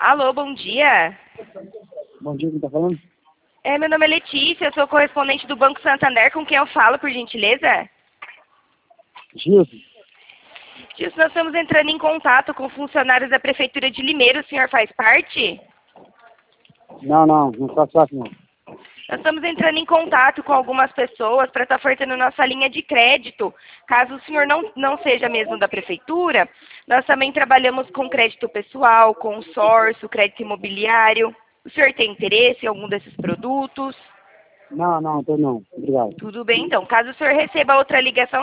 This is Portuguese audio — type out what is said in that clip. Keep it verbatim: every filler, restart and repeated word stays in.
Alô, bom dia. Bom dia, quem tá falando? É, meu nome é Letícia, eu sou correspondente do Banco Santander, com quem eu falo, por gentileza? Gilson? Gilson, nós estamos entrando em contato com funcionários da Prefeitura de Limeira, o senhor faz parte? Não, não, não faço parte não. Nós estamos entrando em contato com algumas pessoas para estar ofertando nossa linha de crédito. Caso o senhor não, não seja mesmo da Prefeitura, nós também trabalhamos com crédito pessoal, consórcio, crédito imobiliário. O senhor tem interesse em algum desses produtos? Não, não, tô não. Obrigado. Tudo bem, então. Caso o senhor receba outra ligação,